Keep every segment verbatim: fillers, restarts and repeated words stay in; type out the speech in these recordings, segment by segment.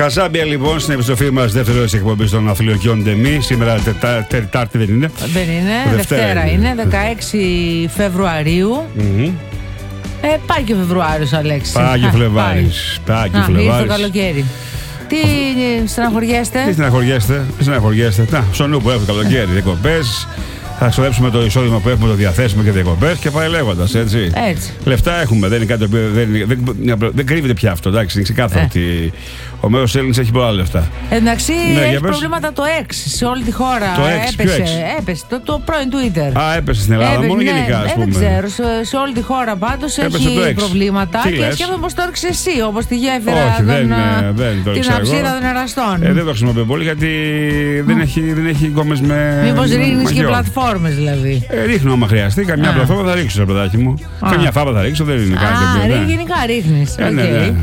Καζάμπια λοιπόν στην επιστροφή μας, δεύτερο της εκπομπής των Αθλιοκιών Ντεμή. Σήμερα τετά, Τετάρτη δεν είναι. Δεν είναι, Δευτέρα, Δευτέρα είναι, είναι, δεκαέξι Φεβρουαρίου. Mm-hmm. Ε, πάει και ο Φεβρουάριος, Αλέξη. Πάει και ο Φλεβάρης. Πάει και ο Φλεβάρης. Ήρθε το καλοκαίρι. Τι στεναχωριέστε. Τι στεναχωριέστε. Τι στεναχωριέστε. Να, στο νου που έχουμε το καλοκαίρι, διακοπές. Θα ξοδέψουμε το εισόδημα που έχουμε, το διαθέσουμε και διακοπές και πάει λέγοντας, έτσι. έτσι. Λεφτά έχουμε, δεν είναι κάτι το οποίο. Δεν, δεν, δεν κρύβεται πια αυτό, εντάξει. Είναι ξεκάθαρο ε. ότι ο μέσος Έλληνας έχει πολλά λεφτά. Εντάξει, ναι, έχει προβλήματα το X σε όλη τη χώρα. Το X, έπεσε, έπεσε το, το πρώην Twitter. Α, έπεσε στην Ελλάδα, έπεσε, μόνο ναι, γενικά, ας πούμε. Δεν ξέρω, σε, σε όλη τη χώρα πάντως έχει προβλήματα. Τι και σκέφτομαι πως το έριξε εσύ, όπως τη γέφυρα. Όχι, τον, δεν, δεν το την αψίδα των εραστών. Ε, δεν το χρησιμοποιώ πολύ γιατί δεν έχει, δεν έχει γκόμες με. Μήπως ρίχνεις και πλατφόρμες δηλαδή. Ε, ρίχνω άμα χρειαστεί. Καμιά Α. πλατφόρμα θα ρίξω, παιδάκι μου. Α. Καμιά φάπα θα ρίξω, δεν είναι κάτι. Α, ναι. γενικά ρίχνεις. Ε, okay. ναι, ναι.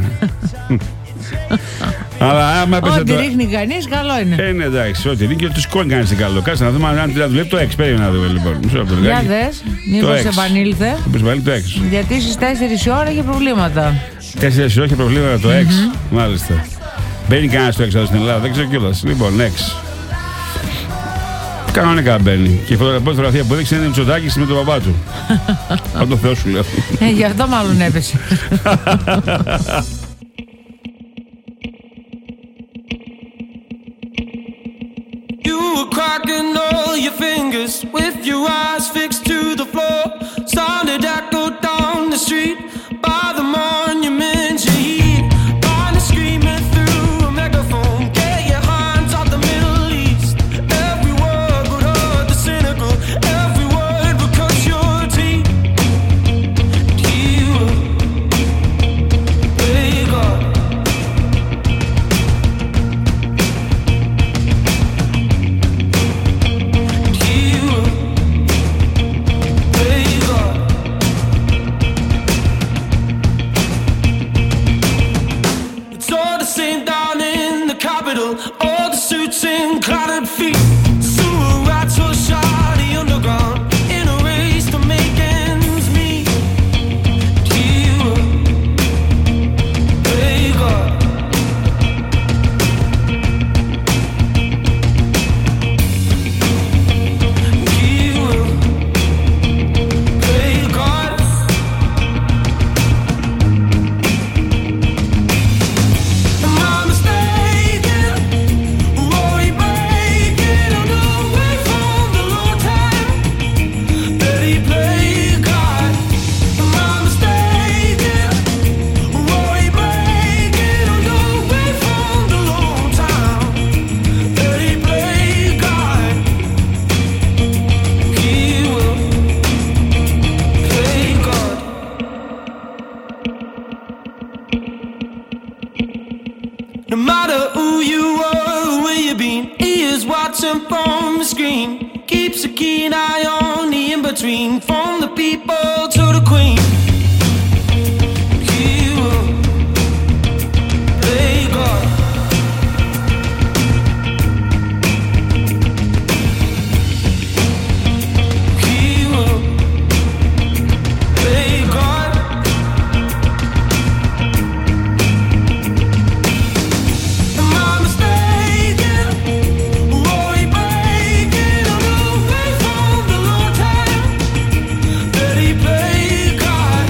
Αλλά άμα έπεσε. Ό,τι το... ρίχνει κανείς, καλό είναι. Ε, ναι, εντάξει, ό,τι ρίχνει και ό,τι σκόνη κανείς είναι καλό. Κάτσε να δούμε αν δουλεύει το έξι. Περίμενα να δούμε λοιπόν. Για δες, μήπως επανήλθε. το έξι. Γιατί στις τέσσερις η ώρα είχε προβλήματα. τέσσερις η ώρα είχε προβλήματα το έξι. Mm-hmm. Μάλιστα. Μπαίνει κανένας το έξι εδώ στην Ελλάδα, δεν ξέρω κιόλας. Λοιπόν, έξι. Κανονικά μπαίνει. Και η πρώτη φωτογραφία που έδειξε είναι η Μητσοτάκης με τον μπαμπά του. Αν το Θεό σου λέω. Ε, γι' αυτό μάλλον έπεσε. You were cracking all your fingers with your eyes fixed to the floor. Sounded echo down the street by the monument you heat. Finally screaming through a megaphone. Get your hands off the Middle East. Every word would hurt the cynical. Every word would cut your teeth. You play God. All the suits and clouded feet. Sewer rats will shot the underground in a race to make ends meet. You play God. You play God. My mistake. No matter who you are or where you've been, he is watching from the screen. Keeps a keen eye on the in-between, from the people to the queen. He will play God. He will play God. God.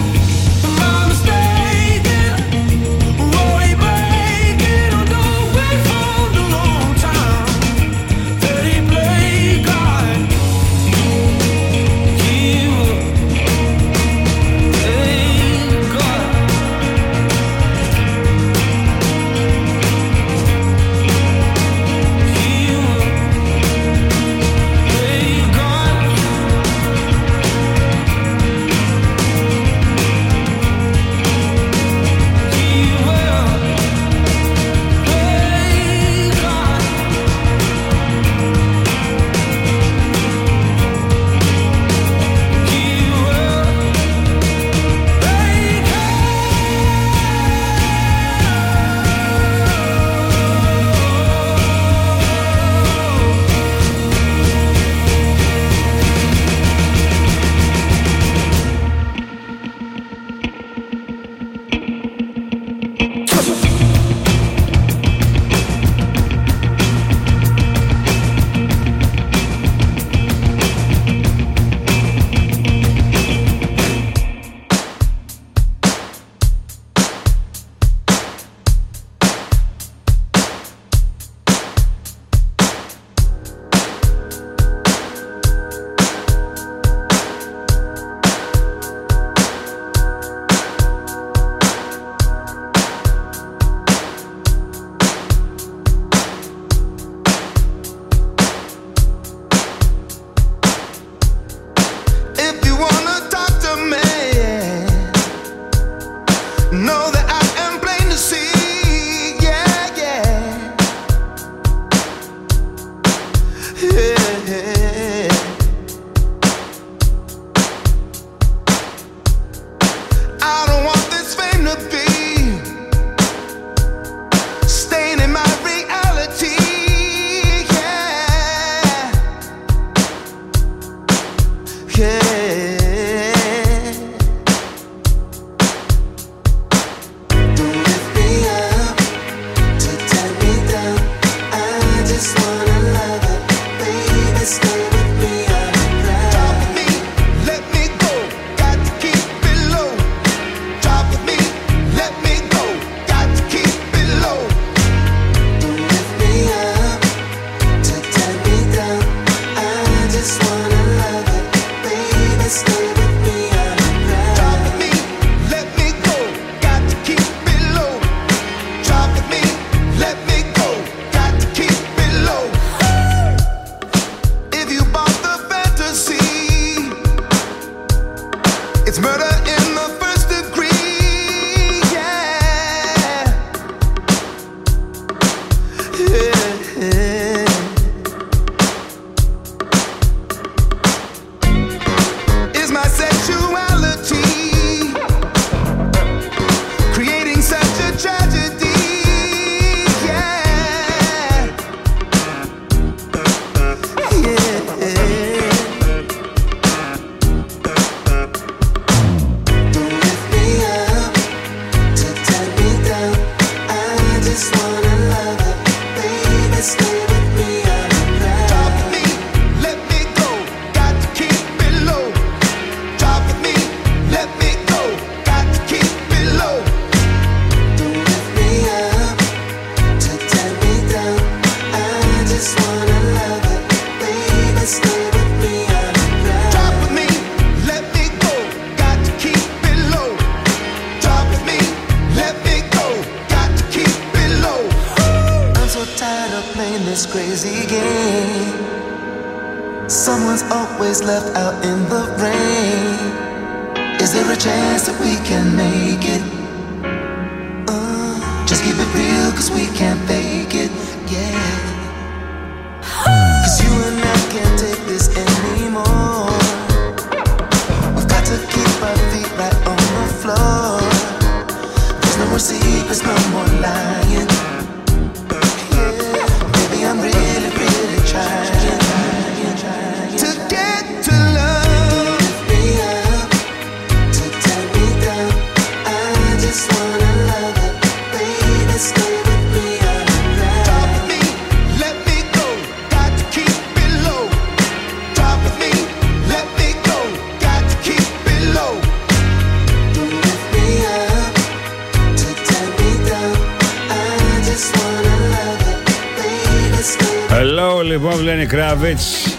Λοιπόν, λένε Κράβιτς.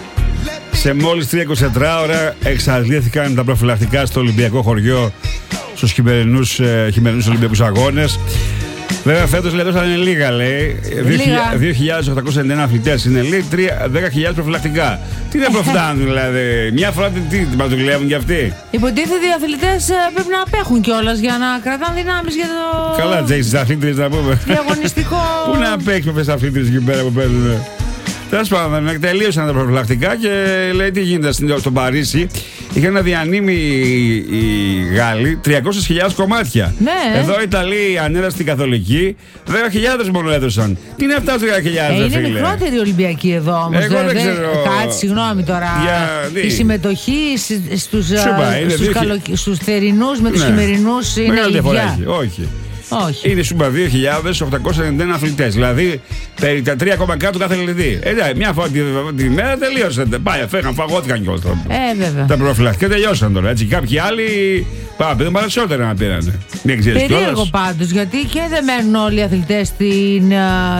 Σε μόλις τρία είκοσι τέσσερα ώρα εξαντλήθηκαν τα προφυλακτικά στο Ολυμπιακό χωριό στους χειμερινούς, ε, χειμερινούς Ολυμπιακούς Αγώνες. Βέβαια, φέτος λέει θα είναι λίγα, λέει. δύο χιλιάδες οκτακόσιοι ενενήντα ένα αθλητές είναι λίγοι, δέκα χιλιάδες προφυλακτικά. Τι δεν προφτάνουν, δηλαδή. Μια φορά τι, τι μα δουλεύουν κι αυτοί. Υποτίθεται οι αθλητές πρέπει να απέχουν κιόλας για να κρατάνε δυνάμεις για το. Καλά, Τζέι, στις αθλήτριες να πούμε. Διαγωνιστικό. Πού να απέξουμε με τις αθλήτριες εκεί πέρα που παίζουν. Τέλος πάντων, τελείωσαν τα προφυλακτικά και λέει τι γίνεται στο Παρίσι. Είχαν να διανύμει οι Γάλλοι τριακόσιες χιλιάδες κομμάτια. Ναι. Εδώ οι Ιταλοί ανέραστοι καθολικοί δέκα χιλιάδες μόνο έδωσαν. Τι είναι αυτά τα δέκα χιλιάδες, ε, φίλε. Είναι μικρότερη Ολυμπιακή εδώ όμως. Εγώ δεν ξέρω. Κάτσε, συγγνώμη τώρα. Για... Η συμμετοχή στους, Σούπα, στους, δύο... καλο... στους θερινούς με τους ναι. χειμερινούς είναι μεγάλη διαφορά ίδια. έχει. Όχι. Όχι. Είναι σούμπα δύο χιλιάδες οκτακόσιοι ενενήντα ένα αθλητές. Δηλαδή περί τα τρία κόμμα κάτω κάθε αθλητή. Ε, μια φορά τη, τη μέρα τελείωσαν. Πάει, φέγαν, φαγώθηκαν κιόλας. Ε, βέβαια. Τα προφυλακτικά τελειώσαν τώρα. Έτσι. Κάποιοι άλλοι πάμε, πήραν περισσότερα να πήραν. Περίεργο πάντως, γιατί και δεν μένουν όλοι οι αθλητές την.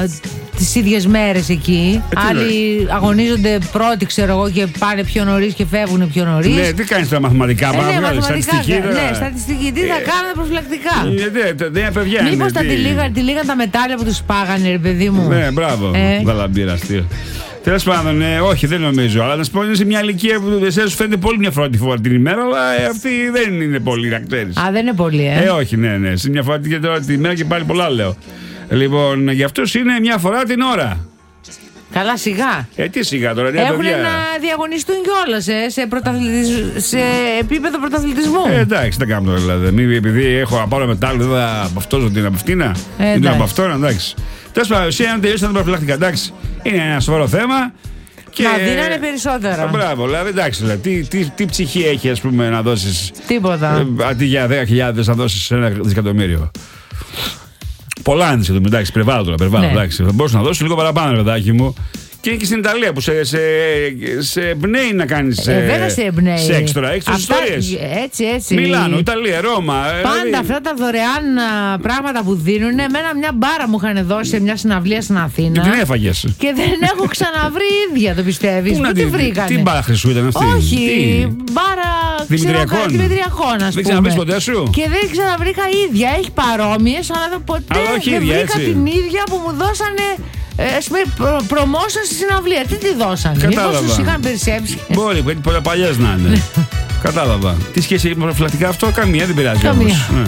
Τις ίδιες μέρες εκεί. Ε, άλλοι ναι. αγωνίζονται πρώτοι, ξέρω εγώ, και πάνε πιο νωρίς και φεύγουν πιο νωρίς. Ναι, τι κάνεις τα μαθηματικά, ε, μα ναι, βγάλεις στατιστική. Ναι, στατιστική. Τι ε, θα κάνουν προφυλακτικά. Ναι, δεν απεβγαίνει. Μήπως τα τυλίγαν τα μετάλλια που τους πάγανε, ρε παιδί μου. Ναι, μπράβο. Ε. Δαλαμπύρα, αστείο. Τέλος πάντων, ναι, όχι, δεν νομίζω. Αλλά να σου πω, είναι σε μια ηλικία που εσένα σου φαίνεται πολύ μια φορά τη φορά την ημέρα, αλλά ε, αυτή δεν είναι πολύ, να ξέρεις. Α, δεν είναι πολύ, ε. Ε, όχι, ναι, ναι. Σε μια φορά την ημέρα και πάλι πολλά λέω. Λοιπόν, για αυτούς είναι μια φορά την ώρα. Καλά, σιγά. Ε, τι σιγά τώρα, έχουν παιδιά να διαγωνιστούν κιόλας ε, σε, σε επίπεδο πρωταθλητισμού. Ε, εντάξει, δεν κάνω τώρα δηλαδή. Μη, επειδή έχω να πάρω μετάλλο, δεν θα από αυτό την από αυτήνα. Ε, δεν από αυτό, εντάξει. Τέλος πάντων, εσύ αν τελειώσει τα προφυλακτικά, εντάξει. Είναι ένα σοβαρό θέμα. Και... να δίνανε περισσότερα. Μπράβο, δηλαδή εντάξει. Δηλαδή, τι, τι, τι ψυχή έχει, ας πούμε, να δώσεις. Τίποτα. Ε, αντί για δέκα χιλιάδες να δώσεις ένα δισεκατομμύριο. Πολλά αν είσαι, εντάξει, περιβάλλον τώρα. Ναι. Εντάξει. Θα μπορούσα να δώσω λίγο παραπάνω, παιδάκι μου. Και και στην Ιταλία που σε, σε, σε εμπνέει να κάνεις ε, βέβαια σε εμπνέει. Σεξ τώρα, έχεις τις ιστορίες. Έτσι, έτσι. Μιλάνο, Ιταλία, Ρώμα. Πάντα δηλαδή... αυτά τα δωρεάν πράγματα που δίνουν. Εμένα μια μπάρα μου είχαν δώσει σε μια συναυλία στην Αθήνα. Και την έφαγες. Και δεν έχω ξαναβρει ίδια, το πιστεύεις. Πού τη τη βρήκανε. Τι μπάρα χρυσού ήταν αυτή. Όχι, τι? Μπάρα Δημητριακών. Δημητριακών, ας πούμε. Δεν ξαναβρεις ποτέ σου. Και δεν ξαναβρήκα ίδια. Έχει παρόμοιες, αλλά ποτέ αλλά όχι δεν ίδια, βρήκα έτσι. την ίδια που μου δώσανε. Ας πούμε, προμόσαν στη συναυλία. Τι τη δώσανε, μήπως τους είχαν περισσέψει. Μπορεί, γιατί πολλά παλιές να είναι. Κατάλαβα. Τι σχέση έχει με προφυλακτικά αυτό, καμία δεν πειράζει. Καμία. Όμως.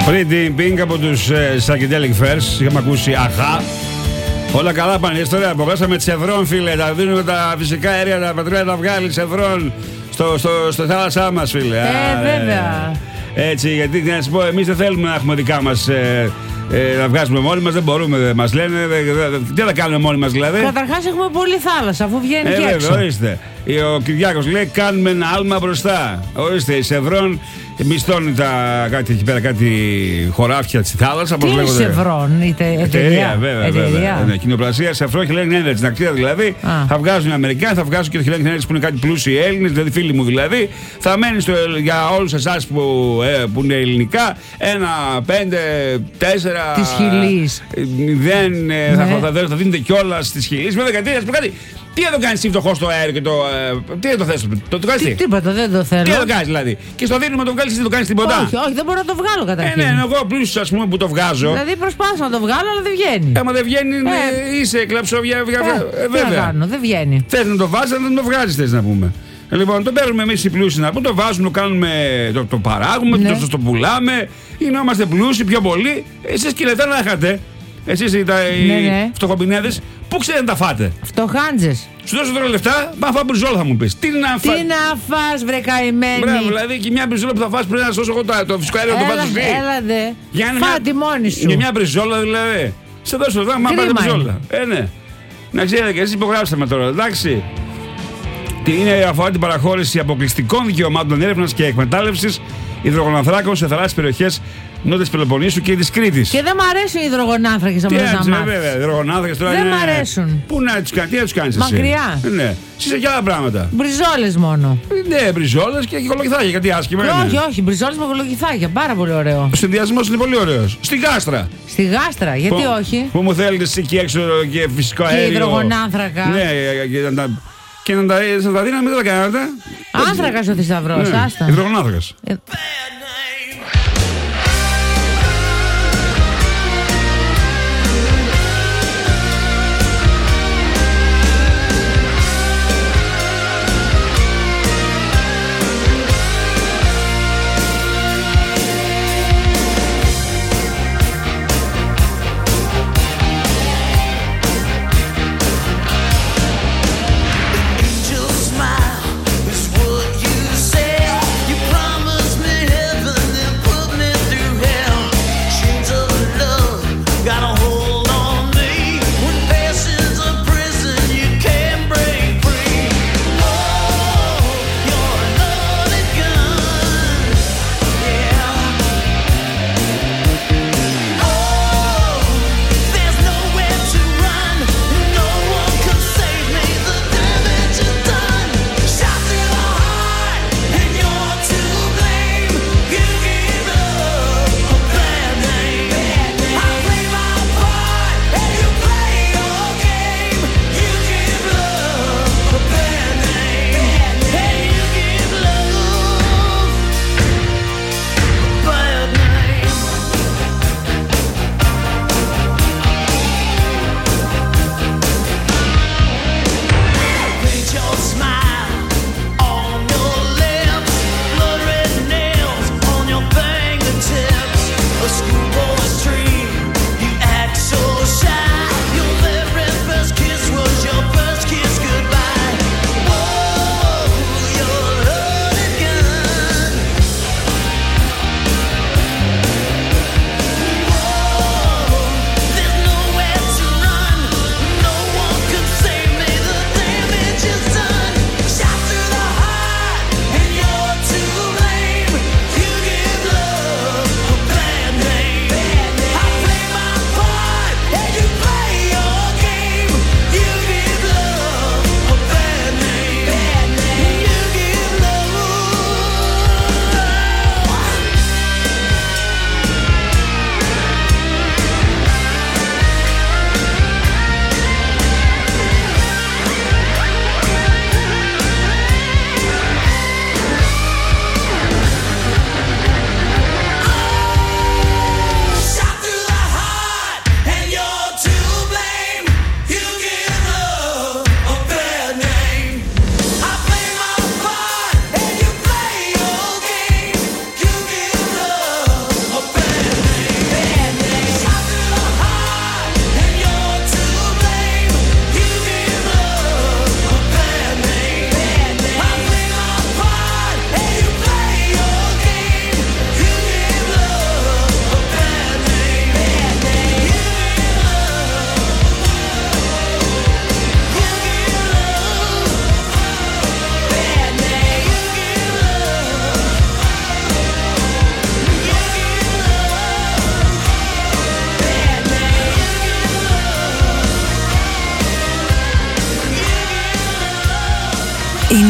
Pretty Pink από τους ε, Psychedelic Furs. Είχαμε ακούσει αχά. Όλα καλά πάνε. Ιστορία. Απογράσαμε Τσεβρών, φίλε. Τα δίνουμε τα φυσικά αέρια, τα πατρέα τα βγάλει Τσεβρών στο, στο, στο θάλασσά μας, φίλε. Ε, βέβαια. Έτσι, γιατί να σας πω, εμείς δεν θέλουμε να έχουμε δικά μας. Ε, Ε, να βγάζουμε μόνοι μας, δεν μπορούμε, μας λένε. Δε, δε, δε, τι θα κάνουμε μόνοι μας, δηλαδή. Καταρχάς έχουμε πολύ θάλασσα, αφού βγαίνει ε, και έξω. Βέβαια, ορίστε. Ο Κυριάκος λέει: κάνουμε ένα άλμα μπροστά. Ορίστε, η Σευρών μισθώνει τα, κάτι εκεί πέρα, κάτι χωράφια στη θάλασσα. Τι είναι Σευρών, είτε εταιρεία. Εταιρεία, βέβαια. βέβαια. Ναι, κοινοπρασία Σευρών, Hellenic Energy. Στην ακτίδα δηλαδή Α. θα βγάζουν οι Αμερικάνοι, θα βγάζουν και το Hellenic Energy που είναι κάτι πλούσιοι Έλληνες, δηλαδή φίλοι μου δηλαδή. Θα μένει στο, για όλους εσάς που, ε, που είναι ελληνικά ένα, πέντε, τέσσερα. Τη Χιλής. Δεν ε, ναι. θα, θα, θα δίνετε κιόλα τη Χιλής. Βέβαια, γιατί να κάτι. Τι θα το κάνει εσύ φτωχό στο αέριο και το. Ε, τι θα το θες, το, το κάνει τι. Τίποτα, δεν το θέλω. Τι θα το κάνει δηλαδή. Και στο δίνουμε το βγάλει, εσύ δεν το κάνει τίποτα. Όχι, όχι, δεν μπορώ να το βγάλω καταρχήν. Ε, ναι, εγώ πλούσιο α πούμε που το βγάζω. Δηλαδή προσπάθησα να το βγάλω, αλλά δεν βγαίνει. Άμα δεν βγαίνει, ε, είσαι κλαψοβιά. Ε, ε, βέβαια. Κάνω, δεν βγαίνει. Θε να το βάζει, αλλά δεν το βγάζει, θε να πούμε. Λοιπόν, το παίρνουμε εμεί οι πλούσιοι να πούμε, το βάζουμε, το κάνουμε, το, το παράγουμε, ναι. το, το πουλάμε. Γινόμαστε πλούσιοι πιο πολύ. Εσεί και λεφτά να είχατε. Εσείς οι, ναι, ναι. φτωχομπινέδες, πού ξέρετε να τα φάτε. Φτωχάντζες. Σου δώσω τώρα λεφτά, πάμε να φάω μπριζόλα, θα μου πεις. Τι να φας. Τι να φας, βρε καημένη. Μπράβο, δηλαδή και μια μπριζόλα που θα φας πρέπει να σώσω εγώ το φυσικό αέριο να το βάζω σπίτι. Έλα δε. Φάτη μόνη σου. Για μια μπριζόλα δηλαδή. Σε δώσω λεφτά, μα πάτε μπριζόλα. Ε, ναι. Να ξέρετε και εσείς υπογράψτε με τώρα, εντάξει. Είναι αφορά την παραχώρηση αποκλειστικών δικαιωμάτων έρευνας και εκμετάλλευσης υδρογονανθράκων σε θαλάσσιες περιοχές Νότιας Πελοποννήσου και της Κρήτης. Και δεν μ' αρέσουν οι υδρογονάνθρακες από τα μάτια. Βέβαια, υδρογονάνθρακες τώρα. Δεν είναι... μ' αρέσουν. Πού να τους κάνεις, τι να τους κάνεις εσύ. Μακριά. Ναι. Είσαι και άλλα πράγματα. Μπριζόλες μόνο. Ναι, μπριζόλες και κολοκυθάκια, γιατί άσχημα είναι. Όχι, όχι, μπριζόλες με κολοκυθάκια. Πάρα πολύ ωραίο. Ο συνδυασμός είναι πολύ ωραίος. Στη γάστρα. Στη γάστρα, γιατί που, όχι. Που μου θέλετε εσύ εκεί έξω και φυσικό αέριο. Και υδρογονάνθρακα. Ναι, και να τα. Και να τα, τα δίναμε, δεν τα κάνατε. Άνθρακας ο θησαυρός, ναι, άστα. Υδρογονάνθρακας. Ε... Angel smile is what you say. You promised me heaven.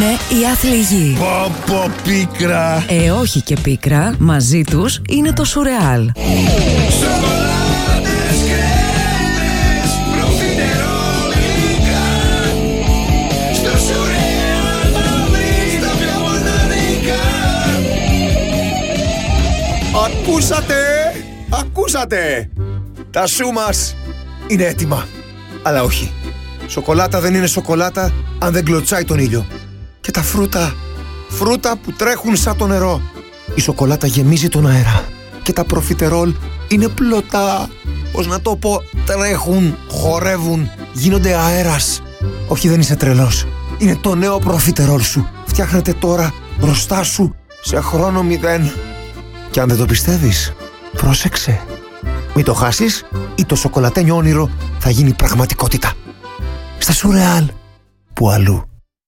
είναι οι άθλοι γη. Πω πω πίκρα. Ε, όχι και πίκρα. Μαζί τους είναι το Σουρεάλ. Σοκολάτες, κρέμες, προφιτερόλ υλικά. Στο Σουρεάλ θα βρεις τα πιο μοναδικά. Ακούσατε! Ακούσατε! Τα σου μας είναι έτοιμα. Αλλά όχι. Σοκολάτα δεν είναι σοκολάτα αν δεν κλωτσάει τον ήλιο. Και τα φρούτα, φρούτα που τρέχουν σαν το νερό. Η σοκολάτα γεμίζει τον αέρα. Και τα προφιτερόλ είναι πλωτά. Πώς να το πω, τρέχουν, χορεύουν, γίνονται αέρας. Όχι, δεν είσαι τρελός. Είναι το νέο προφιτερόλ σου. Φτιάχνεται τώρα μπροστά σου σε χρόνο μηδέν. Και αν δεν το πιστεύεις, πρόσεξε. Μην το χάσεις ή το σοκολατένιο όνειρο θα γίνει πραγματικότητα. Στα Σουρεάλ, που αλλού.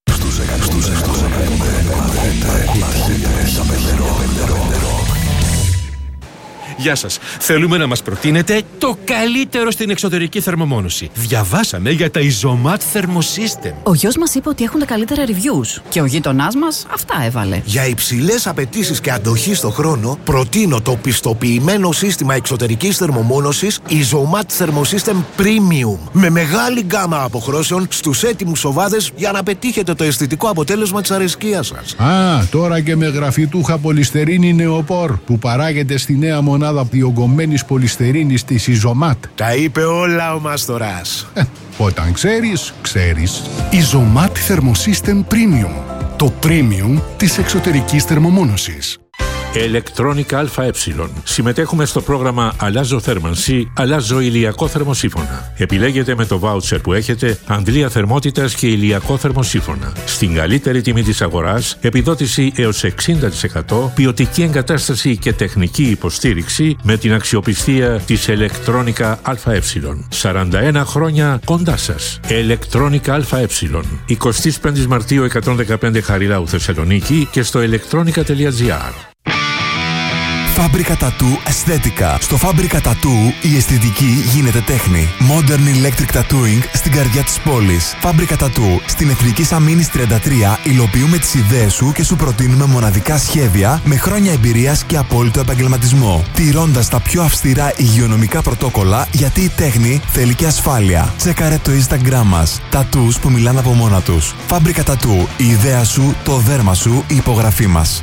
Γεια σας. Θέλουμε να μας προτείνετε το καλύτερο στην εξωτερική θερμομόνωση. Διαβάσαμε για τα Isomat Thermosystem. Ο γιος μας είπε ότι έχουν τα καλύτερα reviews. Και ο γείτονάς μας αυτά έβαλε. Για υψηλές απαιτήσεις και αντοχή στο χρόνο, προτείνω το πιστοποιημένο σύστημα εξωτερικής θερμομόνωσης Isomat Thermosystem Premium. Με μεγάλη γκάμα αποχρώσεων στους έτοιμους σοβάδες για να πετύχετε το αισθητικό αποτέλεσμα της αρεσκίας σας. Α, τώρα και με γραφιτούχα πολυστερίνη νεοπόρ που παράγεται στη νέα μονάδα διογκωμένης πολυστερίνης της Isomat. Τα είπε όλα ο Μάστορας. Ε, όταν ξέρεις, ξέρεις. Isomat Thermosystem Premium. Το premium της εξωτερικής θερμομόνωσης. Electronic ΑΕ. Συμμετέχουμε στο πρόγραμμα Αλλάζω θέρμανση, αλλάζω ηλιακό θερμοσύφωνα. Επιλέγετε με το βάουτσερ που έχετε αντλία θερμότητας και ηλιακό θερμοσύφωνα. Στην καλύτερη τιμή της αγοράς, επιδότηση έως εξήντα τοις εκατό, ποιοτική εγκατάσταση και τεχνική υποστήριξη με την αξιοπιστία της Electronic ΑΕ. σαράντα ένα χρόνια κοντά σας. Electronic ΑΕ. εικοστή πέμπτη Μαρτίου εκατόν δεκαπέντε Χαριλάου Θεσσαλονίκη και στο electronica τελεία gr. Φάμπρικα Τατού Αισθέτικα. Στο Φάμπρικα Τατού η αισθητική γίνεται τέχνη. Modern Electric Tattooing στην καρδιά της πόλης. Φάμπρικα Τατού στην Εθνική Αμήνης τριάντα τρία υλοποιούμε τις ιδέες σου και σου προτείνουμε μοναδικά σχέδια με χρόνια εμπειρίας και απόλυτο επαγγελματισμό. Τηρώντας τα πιο αυστηρά υγειονομικά πρωτόκολλα, γιατί η τέχνη θέλει και ασφάλεια. Τσέκαρε το Instagram μας. Τατούς που μιλάνε από μόνα τους. Φάμπρικα Τατού. Η ιδέα σου, το δέρμα σου, η υπογραφή μας.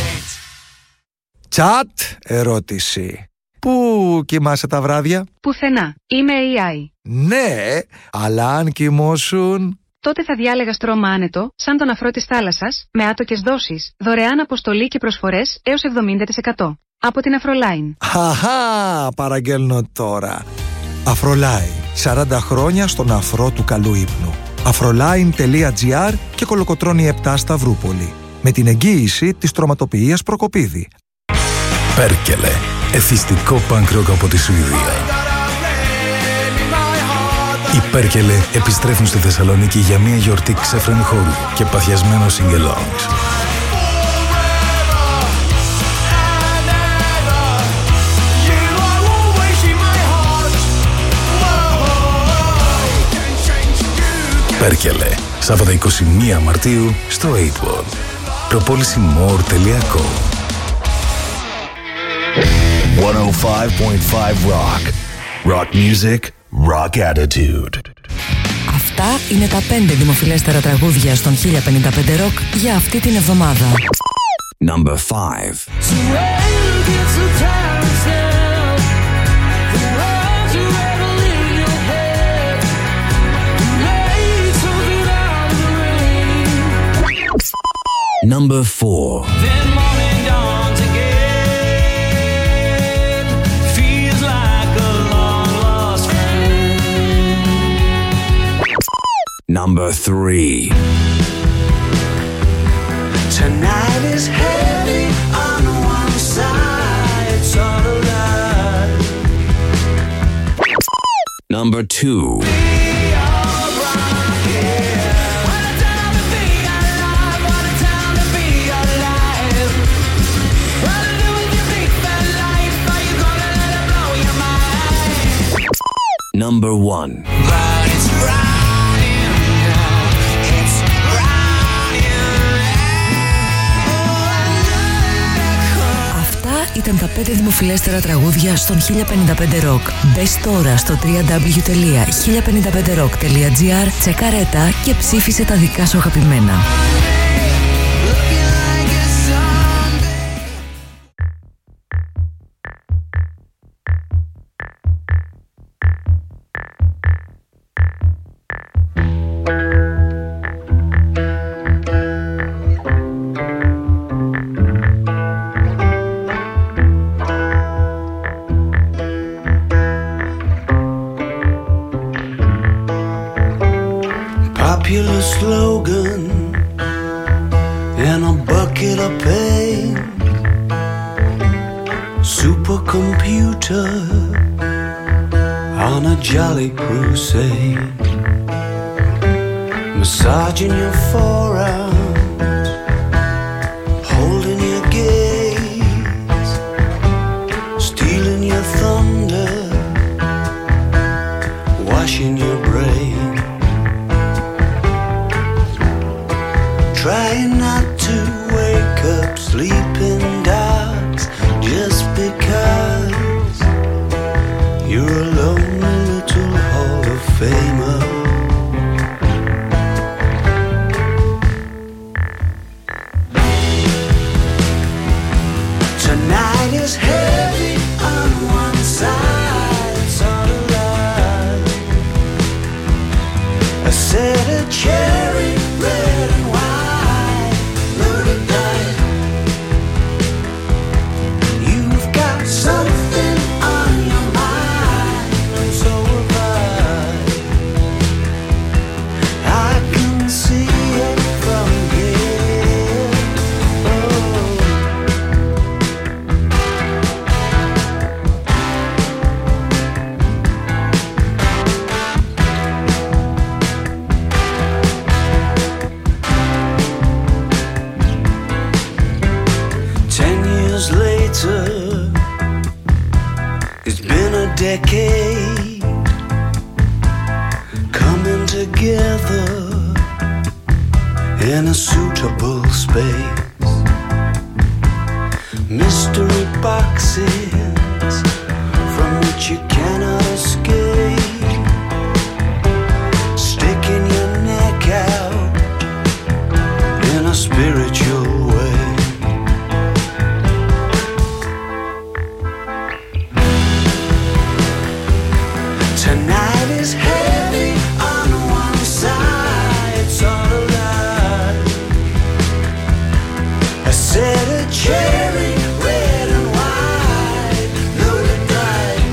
Τσατ ερώτηση. Πού κοιμάσαι τα βράδια? Πουθενά. Είμαι έι άι. Ναι, αλλά αν κοιμώσουν... Τότε θα διάλεγα στρώμα άνετο, σαν τον αφρό της θάλασσας, με άτοκες δόσεις, δωρεάν αποστολή και προσφορές έως εβδομήντα τοις εκατό. Από την Αφρολάιν. Χαχά, παραγγέλνω τώρα. Αφρολάιν. σαράντα χρόνια στον αφρό του καλού ύπνου. αφρολάιν τελεία τζι άρ και Κολοκοτρώνη επτά Σταυρούπολη. Με την εγγύηση της τροματοποιίας Προκοπίδη. Πέρκελε. Εθιστικό punk rock από τη Σουηδία. Οι Πέρκελε επιστρέφουν στη Θεσσαλονίκη για μια γιορτή ξέφρενου χώρου και παθιασμένο sing-alongs. Πέρκελε. Σάββατο είκοσι μία Μαρτίου στο οκτώ World. προπόληση more τελεία com. εκατόν πέντε κόμμα πέντε Rock. Rock music, rock attitude. Αυτά είναι τα πέντε δημοφιλέστερα τραγούδια στον χίλια πενήντα πέντε Rock για αυτή την εβδομάδα. Number five. Number four. Number three. Tonight is heavy on one side, it's all a lie. Number two. Number one. But it's running now, it's running ήταν τα πέντε δημοφιλέστερα τραγούδια στον χίλια πενήντα πέντε Rock. Μπες τώρα στο double-u double-u double-u τελεία χίλια πενήντα πέντε rock τελεία gr, τσεκάρε τα και ψήφισε τα δικά σου αγαπημένα. Popular slogan and a bucket of pain. Supercomputer on a jolly crusade. Massaging your forearms, holding your gaze, stealing your thunder, washing your brain. Trying not to wake up sleeping dogs just because you're a lonely little Hall of Famer. Tonight is heavy on one side, it's all alive. A set of cherry red and white. Something on your mind, and so have I. I can see it from here. Ten years later, it's been a decade coming together in a suitable space. Mystery boxes from which you cannot escape, sticking your neck out in a spiritual way. Tonight is heavy on one side, it's all alive. A set of cherry red and white, loaded right.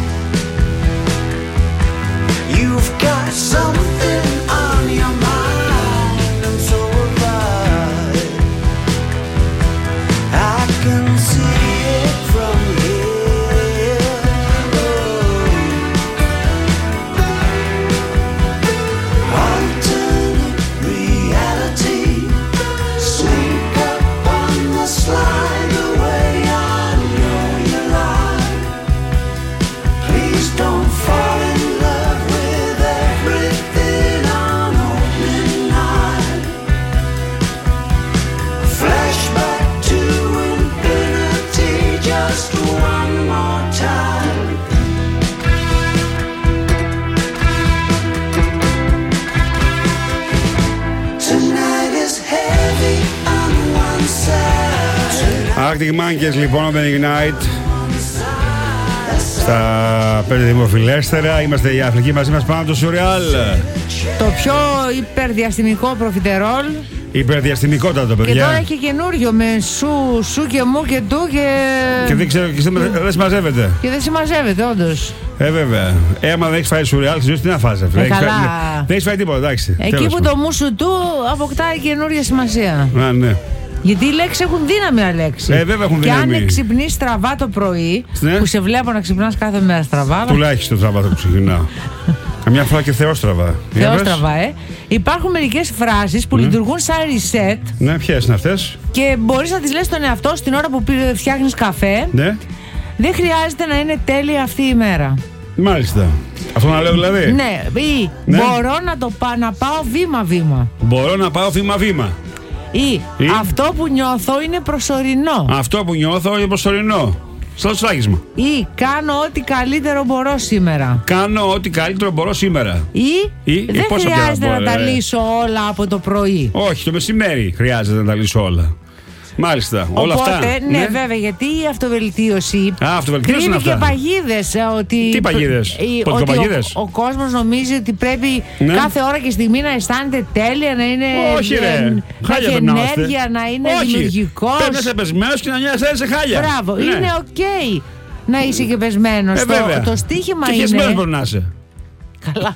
You've got something on your mind, and so have I. I can see it from here. Slide away, I know you lie. Please don't fall in love with everything on opening night. Flashback to infinity, just one more time. Tonight is heavy on one side. Arctic Monkeys λοιπόν, Opening Night στα πέντε δημοφιλέστερα. Είμαστε οι Αφρικοί, μαζί μας πάνω το Σουρεάλ. Το πιο υπερδιαστημικό προφιτερόλ. Υπερδιαστημικότατο, παιδιά. Και τώρα έχει καινούριο με σου, σου και μου και του και... Και δεν ξέρω, και δεν συμμαζεύεται. Και δεν συμμαζεύεται, όντως. Ε, βέβαια. Ε, άμα δεν έχεις φάει Σουρεάλ, τι να φας. Ε, καλά. Φάει, δεν έχεις φάει τίποτα, εντάξει. Εκεί που το μου σου του αποκτάει καινούργια σημασία. Α, ναι. Γιατί οι λέξεις έχουν δύναμη, Αλέξη. Ε, βέβαια έχουν δύναμη. Και αν ξυπνείς στραβά το πρωί, ναι. που σε βλέπω να ξυπνάς κάθε μέρα στραβά. Τουλάχιστον στραβά το που ξεκινάω. Καμιά φορά και θεόστραβα. Θεόστραβα, ε. Υπάρχουν μερικές φράσεις που mm. λειτουργούν σαν reset. Ναι, ποιες είναι αυτές? Και μπορείς να τις λες στον εαυτό σου την ώρα που φτιάχνεις καφέ. Ναι. Δεν χρειάζεται να είναι τέλεια αυτή η μέρα. Μάλιστα. Αυτό να λέω δηλαδή. Ναι, ή ναι. μπορώ να το πά, να πάω βήμα-βήμα. Μπορώ να πάω βήμα-βήμα. Ή, ή αυτό που νιώθω είναι προσωρινό. Αυτό που νιώθω είναι προσωρινό. Στο σφράγισμα. Ή κάνω ό,τι καλύτερο μπορώ σήμερα. Κάνω ό,τι καλύτερο μπορώ σήμερα. Ή, Ή δεν πόσα χρειάζεται πια να τα μπορεί, ε? λύσω όλα από το πρωί. Όχι, το μεσημέρι χρειάζεται να τα λύσω όλα. Μάλιστα, όλα Οπότε, αυτά. ναι, βέβαια, γιατί η αυτοβελτίωση. Α, αυτοβελτίωση κρύβει είναι και αυτά. παγίδες. Ότι, Τι παγίδες? η- Ποδικοπαγίδες? ότι ο, ο κόσμος νομίζει ότι πρέπει Ναι. κάθε ώρα και στιγμή να αισθάνεται τέλεια, να είναι. Όχι, ε, ρε. να Χάλια έχει πρέπει να είμαστε. ενέργεια, να είναι Όχι. δημιουργικός. Πρέπει να είσαι πεσμένος και να νοιάζεσαι χάλια. Μπράβο, Ναι. είναι οκ να είσαι και πεσμένος. Ε, το, βέβαια. το στίχημα και είναι. χεσμένος μπορεί να είσαι. Καλά.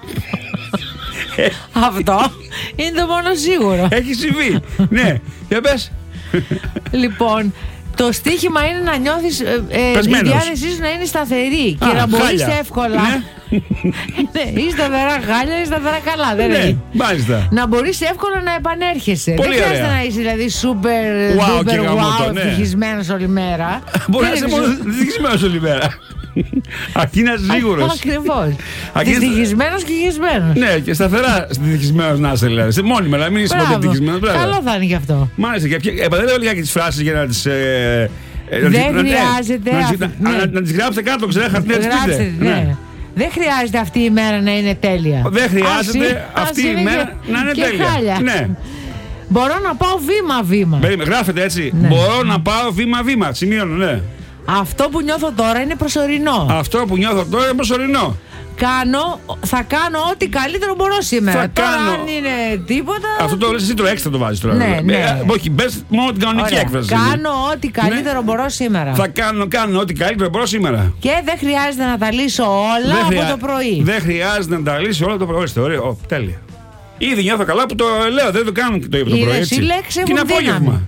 Αυτό είναι το μόνο σίγουρο. Έχει συμβεί. Ναι, για πες. Λοιπόν, το στίχημα είναι να νιώθεις ε, ε, η Πεσμένος. διάθεσή σου να είναι σταθερή και Α, να μπορείς χάλια. εύκολα. Ναι, ή σταθερά χάλια ή σταθερά καλά. Δεν Ναι, είναι. μάλιστα. Να μπορείς εύκολα να επανέρχεσαι. Πολύ δεν χρειάζεται ωραία. να είσαι δηλαδή super Wow, και duper γαμώτο, wow ναι. ευτυχισμένος όλη μέρα. Μπορεί να Δεν είσαι είναι μόνο δυστυχισμένος όλη μέρα. Αρκεί να είσαι σίγουρος. Ακριβώς. Αρκεί- Δυστυχισμένος και γυσμένος. Ναι, και σταθερά δυστυχισμένος να είσαι, δηλαδή. Σε μόνιμα, να μην είσαι ποτέ Μπράβο. ευτυχισμένος. Μπράβο. Καλό θα είναι και αυτό. Μάλιστα, και ποια- επανέλαβε λιγάκι τις φράσεις για να τις. ε, ε, να Δεν τις- να- ναι, χρειάζεται να τις- αυτή- να- ναι. να- Να τις γράψετε κάτω, ξέρω, χαρτιά τις Γράψτε, πείτε. ναι. Δεν χρειάζεται αυτή η μέρα να είναι τέλεια. Δεν χρειάζεται Ας είναι- αυτή ας η είναι μέρα και- να είναι και τέλεια. χάλια. Ναι. Μπορώ να πάω βήμα-βήμα. Περίμενε, γράφετε έτσι. Ναι. Μπορώ να πάω βήμα-βήμα. Σημείωνο, ναι. Αυτό που νιώθω τώρα είναι προσωρινό. Αυτό που νιώθω τώρα είναι προσωρινό. Κάνω, θα κάνω ό,τι καλύτερο μπορώ σήμερα. Θα Τώρα, κάνω- αν είναι τίποτα. Αυτό το λες εσύ το έξτρα το βάζεις τώρα. Ναι, ναι. Ε, όχι, μπες μόνο την κανονική Ωραία. έκφραση. Κάνω ό,τι καλύτερο μπορώ σήμερα. Θα κάνω, κάνω ό,τι καλύτερο μπορώ σήμερα. Και δεν χρειάζεται να τα λύσω όλα Δεν από χρειά- το πρωί. Δεν χρειάζεται να τα λύσει όλα το πρωί. Ορίστε, ωραίο. Ω, τέλεια. Ήδη νιώθω καλά που το λέω. Δεν το κάνω και το είπα το Είδες, πρωί. Έτσι. οι λέξεις Και είναι έχουν απόγευμα. δύναμη.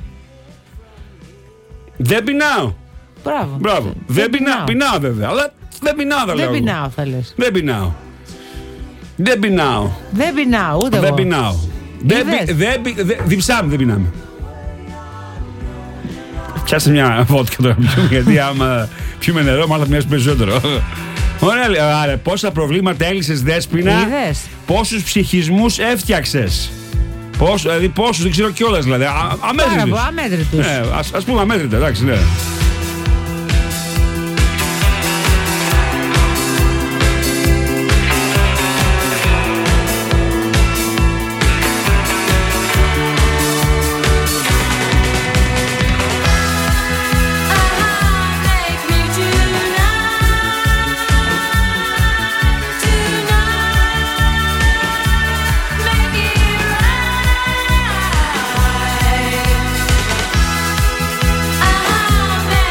Δεν πεινάω. Μπράβο. Μπράβο. Δεν πεινάω. Πεινάω βέβαια. Αλλά δεν πεινάω θα λέω. Δεν εγώ. πεινάω θα λες. Δεν πεινάω. Δεν πεινάω. Δεν πεινάω ούτε Δεν εγώ. πεινάω. Δεν Είδες. πει- δεν πει- δεν- Διψάμε, δεν πεινάμε. Πιάσε μια βότκα τώρα να πιούμε, γιατί άμα πιούμε νερό, μάλλον θα μοιάζει περισσότερο. Ωραία, λέει. Άρα, πόσα προβλήματα έλυσες, Δέσποινα. Είδες. Πόσους ψυχισμούς έφτιαξες. Πόσους, δηλαδή πόσους, δεν ξέρω κιόλας δηλαδή. Α, αμέτρητους. Πάρα πολύ, αμέτρητους. Ναι, ας, ας πούμε αμέτρητα, εντάξει, ναι. Make it right.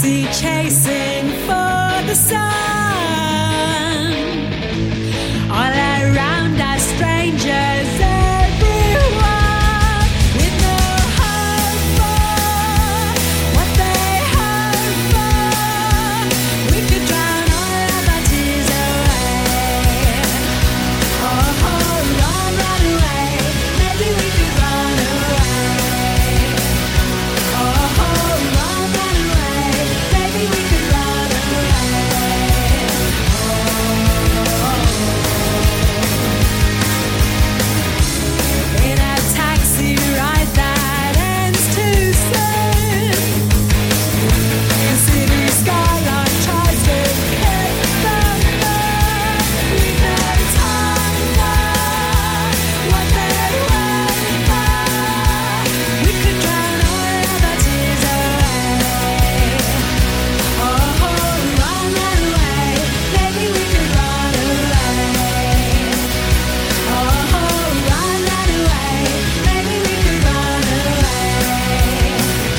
taxi chasing for the sun. All around us strangers everyone, with no hope for what they hope for. We could drown all of our tears away. Oh, oh, run, run away. Maybe we could run away. Oh, oh, run, run away. Maybe we could run away. In a taxi ride that ends too soon, the city skyline tries to hit the moon. We've no time for what they wait for. We could drown all of our tears away. Oh, run, run away. Maybe we could run away. Oh, run, run away. Maybe we could run away.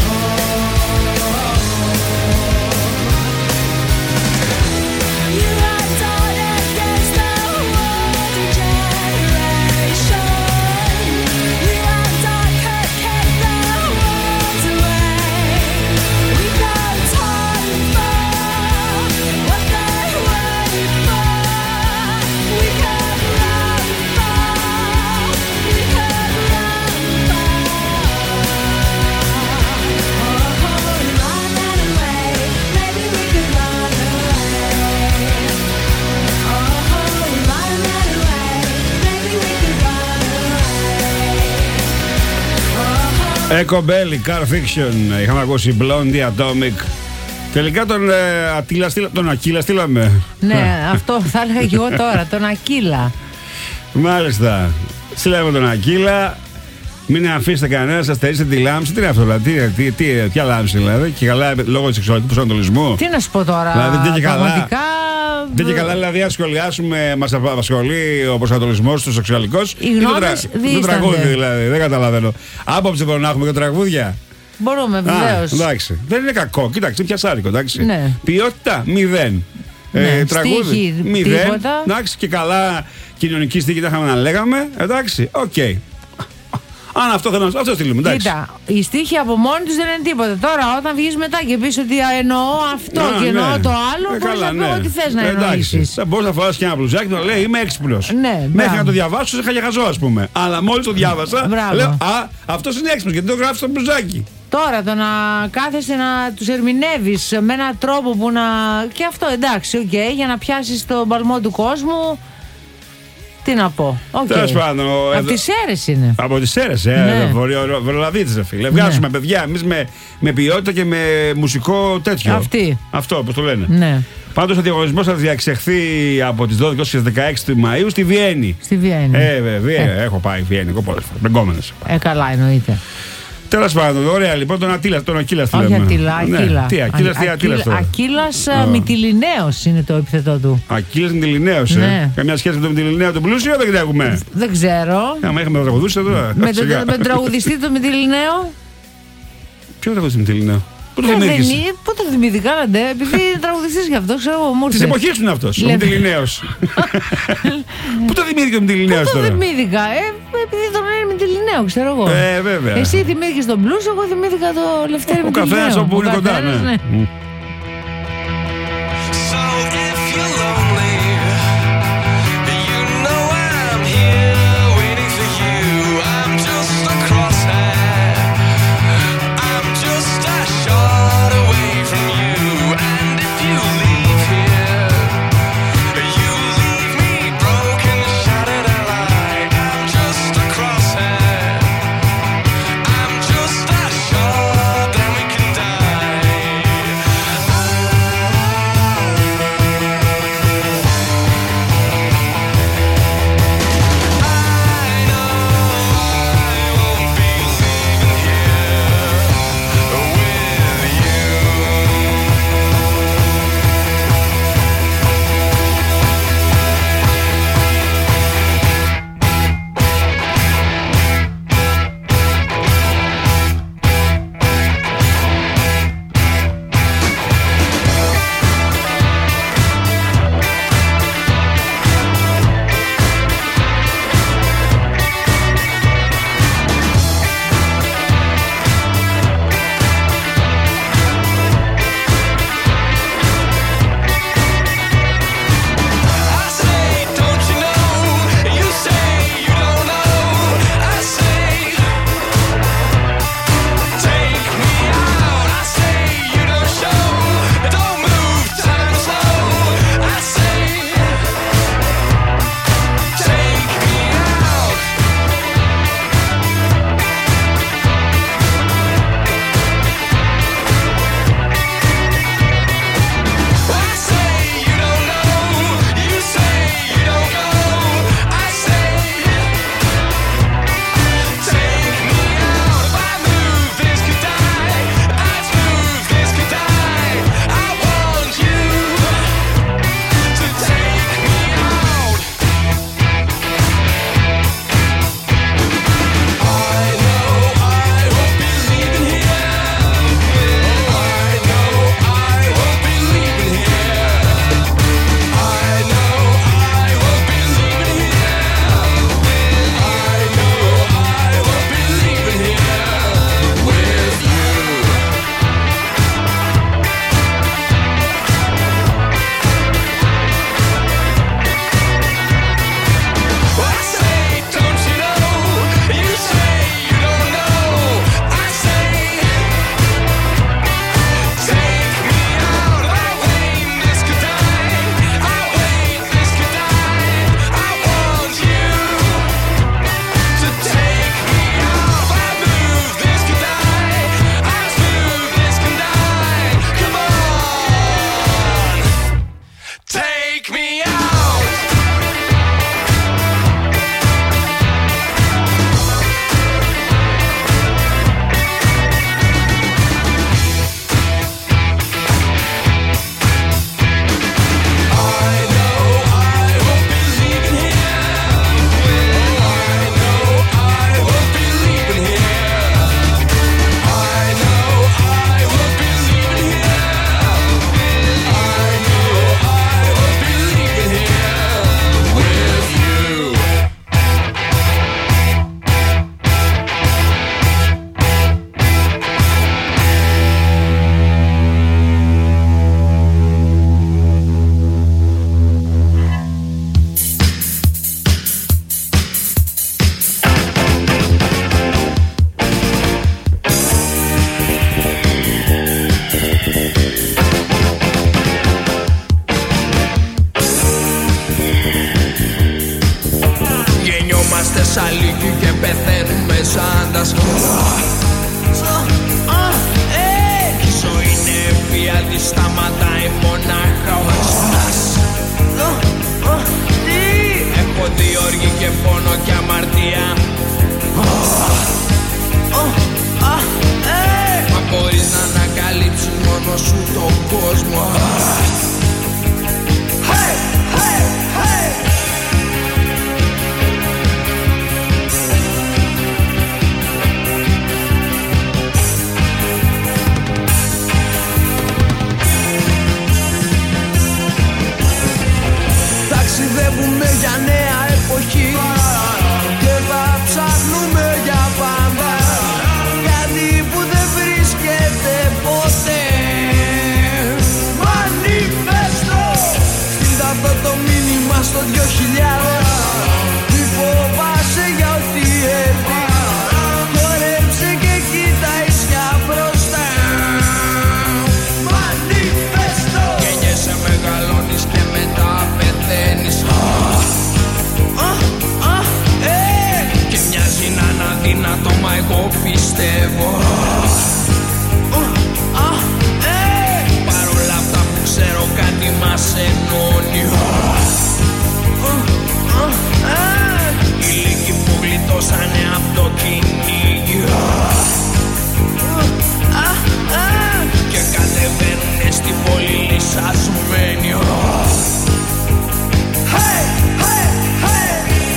You are done against the world generation. We are done, could kick the walls away. We've no time for what they wait for. We could run far. We could run far. Oh, run, run away. Maybe we could run away. Oh, run, run away. Maybe we could run away. Echo Belly, Car Fiction. Είχαμε ακούσει Blondie Atomic. Τελικά τον, ε, Ατήλα, στείλα, τον Ακύλα στείλαμε. Ναι, αυτό θα έλεγα και εγώ τώρα, τον Ακύλα. Μάλιστα. Στείλαμε τον Ακύλα. Μην αφήσετε κανένα, σα στερήσετε τη λάμψη. Τι είναι αυτό, δηλαδή, τι, τι, τι, ποια λάμψη δηλαδή. Και καλά λόγω του σεξουαλικού προσανατολισμού. Τι να σου πω τώρα, Δηλαδή, δεν και καλά. πραγματικά... Δεν και καλά, δηλαδή, να σχολιάσουμε, μας απασχολεί ο προσανατολισμός του σεξουαλικός. Οι γνώμες Το δίστανται. τραγούδι δηλαδή, δεν καταλαβαίνω. Άποψη μπορούμε να έχουμε και τραγούδια. Μπορούμε, Α, βεβαίως. εντάξει. Δεν είναι κακό. Κοίταξε, είναι πιασάρικο, εντάξει. Ναι. Ποιότητα, μηδέν. Ναι, τραγούδι, στίχη, μηδέν. τίποτα. Εντάξει, και καλά κοινωνική στίχη δεν είχαμε να λέγαμε. Εντάξει, οκ. Αν αυτό θέλουμε, αυτό στείλουμε. Εντάξει. Κοίτα, οι στίχοι από μόνοι του δεν είναι τίποτα. Τώρα, όταν βγει μετά και πει ότι εννοώ αυτό Α, και εννοώ ναι. το άλλο, Ε, μπορεί καλά, να πει ναι. ό,τι θε να Εντάξει. εννοήσει. Θα μπορείς να φοράς και ένα μπλουζάκι να λέει είμαι έξυπνος. Ναι, Μέχρι μπράβο. να το διαβάσω, σε χαγιαχαζώ, ας πούμε. Αλλά μόλις το διάβασα, Μπράβο. λέω α, αυτός είναι έξυπνος γιατί το γράφει στο μπλουζάκι. Τώρα το να κάθεσαι να τους ερμηνεύεις με έναν τρόπο που να... Και αυτό εντάξει, οκ, για να πιάσεις τον παλμό του κόσμου. Τι να πω. Okay. Τέλος πάντων. Από εδώ- τις Σέρρες είναι. Από τις Σέρρες, ε. Ναι. Βορειολαδίτες, ρε φίλε. Βγάζουμε παιδιά εμείς με, με ποιότητα και με μουσικό τέτοιο. Αυτή. Αυτό, πώς το λένε. Ναι. Πάντως ο διαγωνισμός θα διαξεχθεί από τις δώδεκα έως τις δεκαέξι του Μαΐου στη Βιέννη. Στη Βιέννη. Ε, βέβαια, Ε. έχω πάει Βιέννη, εγώ πολλές φορές. Μπεγκόμενες. Ε, καλά εννοείται. Τέλος πάντων, ωραία λοιπόν, τον Ατήλα, τον Ακύλα Όχι στείλαμε. Ατήλα, Ναι. Ακύλα. Τι, Ακύλας, τι Α- Ατήλας τώρα. Ακύλας Α. Μυτιληναίος είναι το επίθετό του. Ακύλας Μυτιληναίος, ε. Ναι. Καμιά σχέση με τον Μυτιληναίο τον πλούσιο, δεν έχουμε. Δεν ξέρω. Άμα είχαμε τραγουδούσε τώρα. Με τον σιγά. με τον τραγουδιστή του Μυτιληναίο. Ποιο τραγουδιστή Μυτιληναίο. Πού το Ε, δεν δημιούργησε. είναι- Πού το θυμηθεί, κάνατε, επειδή είναι τραγουδιστής γι' αυτό, ξέρω εγώ, μου Τη ήρθε. εποχή του είναι αυτό, ο Λέμε. Μυτιληναίος. Πού το δημιούργησε ο Μυτιληναίος Πού το τώρα. θυμήθηκα, ε, επειδή τον λένε Μυτιληναίο, ξέρω εγώ. Ε, βέβαια. Εσύ θυμήθηκες τον μπλούς, εγώ θυμήθηκα το Λευτέρη Ο Μυτιληναίο. καθένας όπου είναι κοντά, καθένας, ναι. Μμ. I'm just a shot, then we can die. ρωτάει μονάχα ο Αξάς. Έχω δει οργή και πόνο και αμαρτία. Μα μπορείς να ανακαλύψεις μόνο σου τον κόσμο. Hey, hey, hey. Ταξιδεύουμε για νέα εποχή και θα ψάχνουμε για πάντα κάτι που δεν βρίσκεται ποτέ. Μανιφέστο! Στείλτε αυτό το μήνυμα στο δύο χιλιάδες. Μη φοβάσαι για ό,τι έρθει. Χορέψε και κοίτα ίσια μπροστά. Μανιφέστο! Γεννιέσαι, μεγαλώνεις και μετά πεθαίνεις. Και μοιάζει να είναι αδύνατο, μα εγώ πιστεύω. Παρ' όλα αυτά που ξέρω, κάτι μας ενώνει. Οι λίγοι που γλιτώσανε απ' το κυνήγι και κατεβαίνουνε στην πόλη λυσασμένοι. Hey, hey, hey.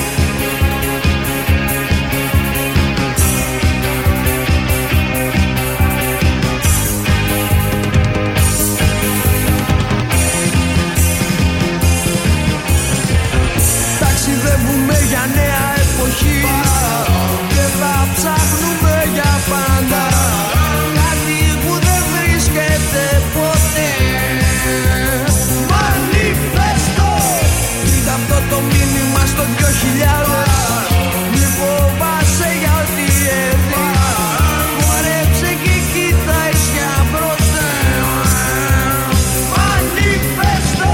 Ταξιδεύουμε για νέα εποχή και θα ψάχνουμε για πάντα κάτι που δεν βρίσκεται ποτέ. Μανιφέστο! Είδα αυτό το μήνυμα στο δύο χιλιάδες. Μη φοβάσαι για ό,τι έρθει. Χορέψε και κοίτα ίσια μπροστά. Μανιφέστο!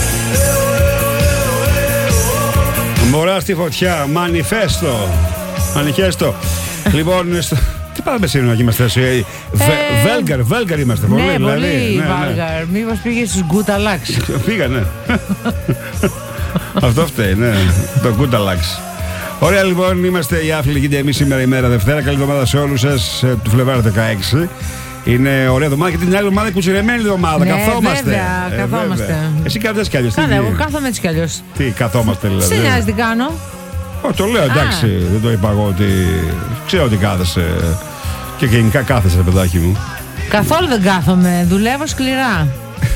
Μωρά στη φωτιά, μανιφέστο. Μανιφέστο. Λοιπόν, στο... τι πάμε σήμερα εκεί είμαστε. Βέλγαρ, Βέλγαρ είμαστε. Ναι, πολύ, πολύ δηλαδή. Βέλγαρ. Μήπως πήγε στους Γκούταλαξ. Πήγανε. Αυτό φταίει, ναι. Το Γκούταλαξ. Ωραία, λοιπόν, είμαστε οι Αθλητικοί και εμείς σήμερα ημέρα Δευτέρα. Καλή εβδομάδα σε όλους σας του Φλεβάρι δεκαέξι. Είναι ωραία εβδομάδα και την άλλη εβδομάδα κουτσιρεμένη εβδομάδα. Ναι, καθόμαστε. βέβαια, Ε, καθόμαστε. βέβαια. Εσύ κάθεσαι κι αλλιώς. Κάνε, εγώ κάθομαι έτσι κι αλλιώς. Τι καθόμαστε δηλαδή. Σε νοιάζει τι κάνω. Ω, το λέω, εντάξει. Δεν το είπα εγώ ότι. Ξέρω ότι κάθεσαι. Και γενικά κάθεσαι, παιδάκι μου. Καθόλου δεν κάθομαι. Δουλεύω σκληρά.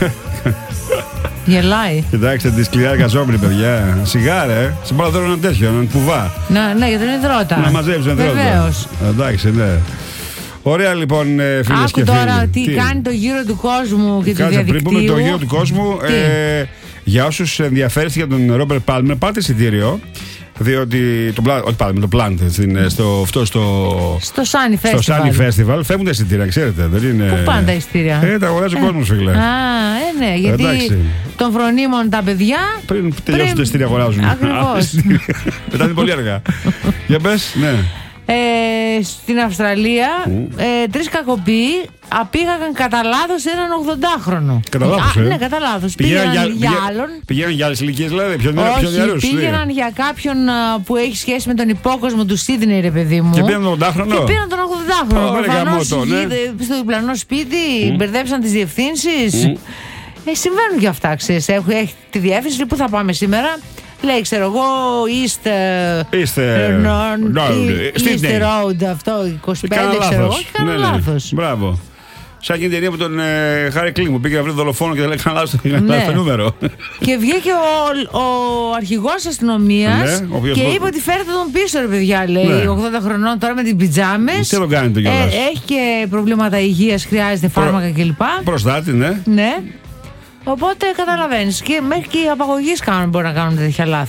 Γελάει. Κοιτάξτε τη σκληρά εργαζόμενη, παιδιά. Σιγά, ρε. Σε πάω τώρα ένα τέτοιο, έναν κουβά. Να, ναι, για τον υδρότα. Να μαζέψει τον υδρότα. Βεβαίως. Εντάξει, ναι. Ωραία, λοιπόν, φίλες και Άκου φίλοι. τώρα τι, κάνει το γύρο του κόσμου και του Κάτσε, πριν πούμε διαδικτύου. το γύρο του κόσμου, ε, για όσους ενδιαφέρεστε για τον Ρόμπερτ Πάλμερ, πάτε εισιτήριο. Διότι το Plant, όχι Πάλμερ, το Plant, στο, αυτό στο. Στο Sunny Festival. Στο Sunny Festival φεύγουν τα εισιτήρια, ξέρετε. Δεν είναι... Πού πάνε τα εισιτήρια. Ε, τα αγοράζει ο κόσμος, φίλε. Α, ε, ναι, γιατί Εντάξει. των φρονίμων τα παιδιά. Πριν τελειώσουν τα εισιτήρια, αγοράζουν. Ακριβώς. Μετά είναι πολύ αργά. Για πες, ναι. Ε, στην Αυστραλία ε, τρεις κακοποιοί απήγαγαν κατά λάθος έναν ογδοντάχρονο. Κατά λάθος, Α, ε. Ναι, κατά λάθος. Πηγαίναν Πήγαιναν για- για πηγα- άλλον. Πηγαίναν για άλλες ηλικίες, δηλαδή. Πιο νεαρούς, πιο Όχι, νεαρούς. πήγαιναν για κάποιον α, που έχει σχέση με τον υπόκοσμο του Σίδνεϊ, ρε παιδί μου. Και πήραν τον ογδοντάχρονο. Και πήραν τον ογδοντάχρονο. Ωραία, Προφανώς γαμώτο, ναι. γη- στο διπλανό σπίτι, Μμ. μπερδέψαν τις διευθύνσεις. Μμ. Ε, συμβαίνουν και αυτά, ξέρεις. Έχει, έχει τη διεύθυνση, πού θα πάμε σήμερα. Λέει, ξέρω εγώ, East, ε, Είστε. ε, non- Road, East Sydney. Road, αυτό, είκοσι πέντε, Κάνα ξέρω εγώ. λάθος. Και κάνα Ναι, ναι. λάθος. Μπράβο. Σαν εκείνη την ταινία με τον ε, Χάρη Κλίνγκ που πήγε να βρει δολοφόνο και δεν λέει κανένα λάθος Ναι. το νούμερο. Και βγήκε ο, ο αρχηγός αστυνομίας Ναι, ο οποίος και μπο- είπε ότι φέρετε τον πίσω, ρε παιδιά. Λέει, Ναι. ογδόντα χρονών τώρα με τις πιτζάμες. Τι τον κάνετε κιόλας. Ε, έχει και προβλήματα υγείας, χρειάζεται φάρμακα κλπ. Προστάτη, ναι. Ναι. Οπότε καταλαβαίνεις. Και μέχρι και οι απαγωγείς κάνουν, μπορεί να κάνουν τέτοια λάθη.